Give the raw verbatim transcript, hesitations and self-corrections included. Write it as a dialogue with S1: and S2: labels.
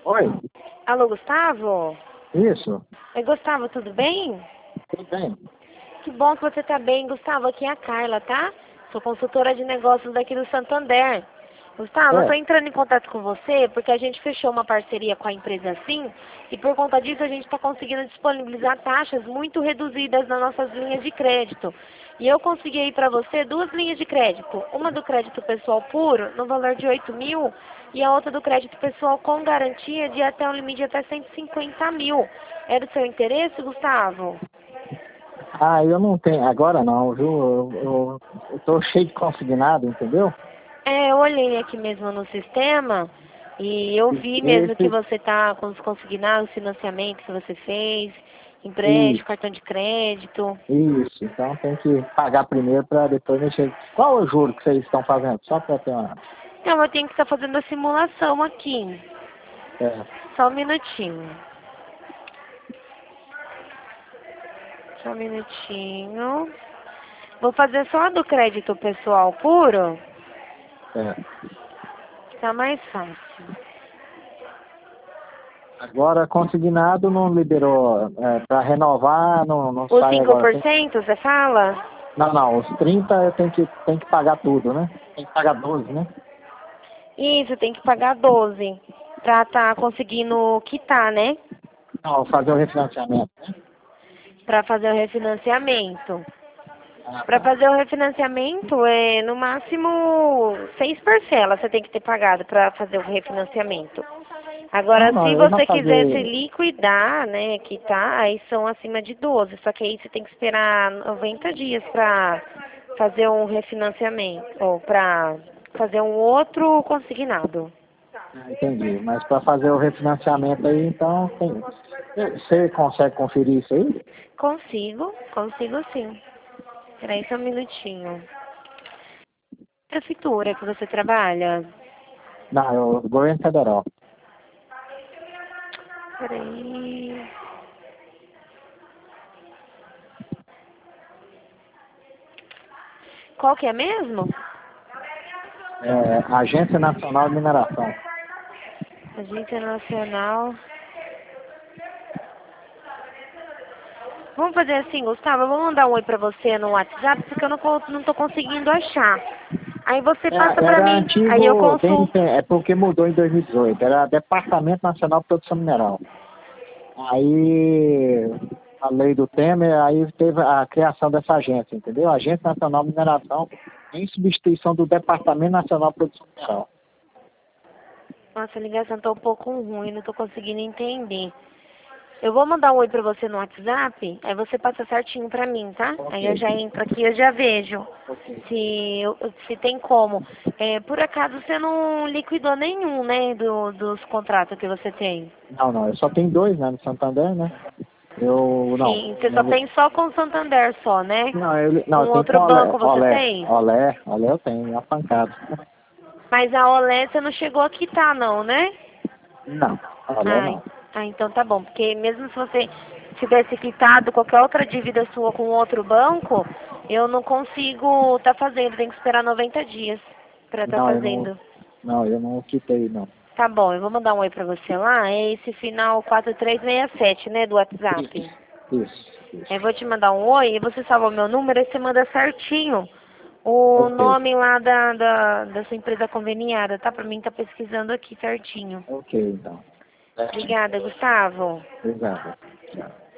S1: Oi,
S2: Alô, Gustavo?
S1: isso,
S2: Oi, Gustavo, tudo bem?
S1: tudo bem?
S2: Que bom que você tá bem, Gustavo. Aqui é a Carla, tá? Sou consultora de negócios daqui do Santander. Gustavo, eu tô
S1: É,
S2: entrando em contato com você porque a gente fechou uma parceria com a empresa Sim e por conta disso a gente está conseguindo disponibilizar taxas muito reduzidas nas nossas linhas de crédito. E eu consegui aí para você duas linhas de crédito. Uma do crédito pessoal puro, no valor de oito mil, e a outra do crédito pessoal com garantia de até um limite de até cento e cinquenta mil. É do seu interesse, Gustavo?
S1: ah, eu não tenho, agora não, viu? Eu, eu, eu tô cheio de consignado, entendeu?
S2: É, eu olhei aqui mesmo no sistema e eu
S1: E
S2: vi mesmo que
S1: Esse,
S2: você tá com os consignados, financiamento que você fez, empréstimo,
S1: isso,
S2: cartão de crédito.
S1: isso, então tem que pagar primeiro para depois mexer. Qual é o juro que vocês estão fazendo? Só para ter uma...
S2: Então eu tenho que estar fazendo a simulação aqui.
S1: É,
S2: Só um minutinho. Só um minutinho. Vou fazer só a do crédito pessoal puro.
S1: é.
S2: Fica mais fácil.
S1: Agora, consignado não liberou, é, para renovar não, não
S2: Os
S1: sai
S2: cinco
S1: agora.
S2: por
S1: Tem-
S2: cento, você fala?
S1: Não, não, os trinta eu tenho que, tenho que pagar tudo, né? Tem que pagar doze, né?
S2: Isso, tem que pagar doze pra tá conseguindo quitar, né?
S1: Não, fazer o refinanciamento, né?
S2: Para fazer o refinanciamento.
S1: Ah,
S2: Para
S1: tá.
S2: fazer o refinanciamento, é no máximo seis parcelas você tem que ter pagado para fazer o refinanciamento.
S1: Não,
S2: Agora,
S1: não,
S2: se
S1: eu já
S2: você quisesse
S1: paguei.
S2: liquidar, né, quitar, aí são acima de doze. Só que aí você tem que esperar noventa dias para fazer um refinanciamento, ou para fazer um outro consignado.
S1: Ah, entendi. Mas para fazer o refinanciamento aí, então, tem... você consegue conferir isso aí?
S2: Consigo, consigo sim. Peraí só um minutinho. Prefeitura que você trabalha?
S1: Não, é o governo federal.
S2: Peraí. Qual que é mesmo?
S1: É, Agência Nacional de Mineração.
S2: Agência Nacional. Vamos fazer assim, Gustavo, eu vou mandar um oi pra você no WhatsApp, porque eu não, co- não tô conseguindo achar. Aí você passa
S1: É,
S2: pra
S1: era
S2: mim, aí eu
S1: antigo, D N P,
S2: consulto.
S1: é porque mudou em dois mil e dezoito, era Departamento Nacional de Produção Mineral. Aí, a lei do Temer, aí teve a criação dessa agência, entendeu? Agência Nacional de Mineração, em substituição do Departamento Nacional de Produção Mineral.
S2: Nossa, a ligação tá um pouco ruim, não tô conseguindo entender. Eu vou mandar um oi pra você no WhatsApp, aí você passa certinho pra mim, tá? Aí eu
S1: Ok,
S2: já entro aqui e eu já vejo
S1: ok.
S2: se, eu- se tem como. É, por acaso você não liquidou nenhum, né, do, dos contratos que você tem?
S1: Não, não, eu só tenho dois, né, no Santander, né? Eu, não,
S2: Sim, você só
S1: não,
S2: tem só com o Santander só, né?
S1: não, eu, não,
S2: Com
S1: eu tenho com
S2: outro
S1: Olé,
S2: banco você
S1: Olé,
S2: tem?
S1: Olé, Olé eu tenho, uma pancada.
S2: Mas a Olé você não chegou a quitar não, né?
S1: Não, Olé
S2: Ai,
S1: não.
S2: ah, então tá bom, porque mesmo se você tivesse quitado qualquer outra dívida sua com outro banco, eu não consigo tá fazendo, tem que esperar noventa dias pra tá
S1: Não, eu não,
S2: fazendo.
S1: não, eu não quitei, não.
S2: Tá bom, eu vou mandar um oi pra você lá, é esse final quatro três seis sete, né, do WhatsApp.
S1: Isso, isso,
S2: Eu
S1: isso.
S2: vou te mandar um oi e você salva o meu número e você manda certinho o
S1: Ok,
S2: nome lá da, da, da sua empresa conveniada, tá? Pra mim tá pesquisando aqui certinho.
S1: ok, então. Certinho.
S2: Obrigada, Gustavo.
S1: Obrigado. Tchau.